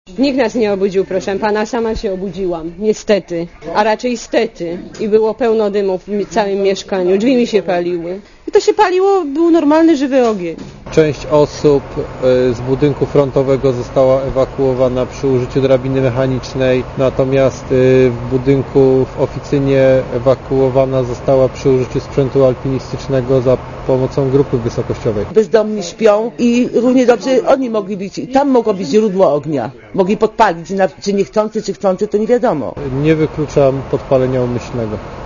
Nikt nas nie obudził, proszę pana, sama się obudziłam, niestety, a raczej stety. I było pełno dymu w całym mieszkaniu, drzwi mi się paliły. I to się paliło, był normalny, żywy ogień. Część osób z budynku frontowego została ewakuowana przy użyciu drabiny mechanicznej, natomiast w budynku w Oficynie ewakuowana została przy użyciu sprzętu alpinistycznego za pomocą grupy wysokościowej. Bezdomni śpią i równie dobrze oni mogli być, tam mogło być źródło ognia. Mogli podpalić, czy niechcący, czy chcący, to nie wiadomo. Nie wykluczam podpalenia umyślnego.